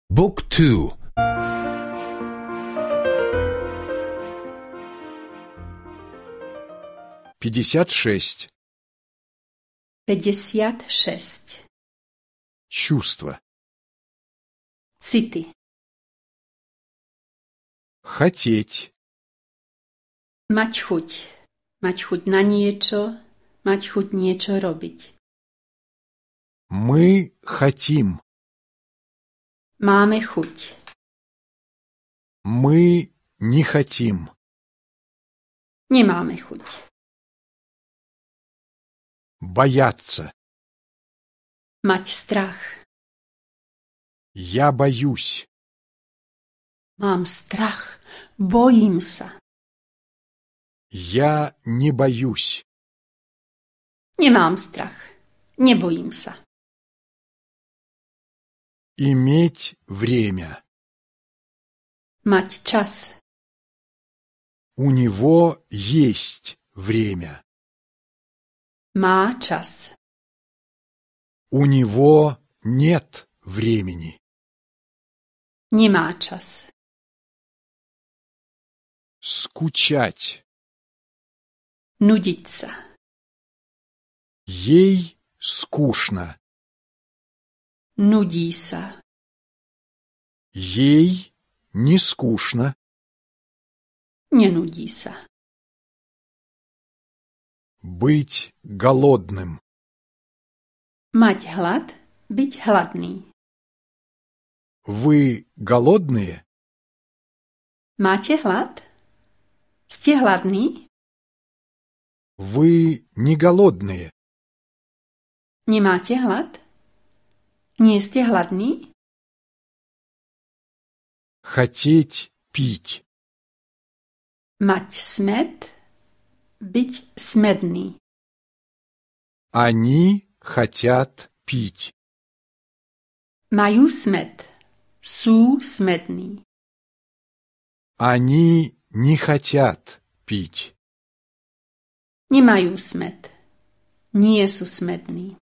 Book 2. 56. 56. Чувство. City. Хотеть. Mať chuť. Mať chuť na niečo. Mať chuť niečo robiť. Мы хотим. Máme chuť. Мы не хотим. Nemáme chuť. Бояться. Mať strach. Я боюсь. Mám strach. Bojím sa. Я не боюсь. Nemám strach. Nebojím sa. Иметь время. Mať čas. У него есть время. Má čas. У него нет времени. Nemá čas. Скучать. Nudiť sa. Ей скучно. Nudí sa. Ей не скучно. Nenudí sa. Быть голодным. Mať hlad. Byť hladný. Вы голодные? Máte hlad? Ste hladní? Вы не голодные. Nemáte hlad? Nie ste hladní? Хотеть пить. Mať smäd. Byť smedný. Они хотят пить. Majú smäd. Sú smední. Они не хотят пить. Nemajú smäd. Nie sú smední.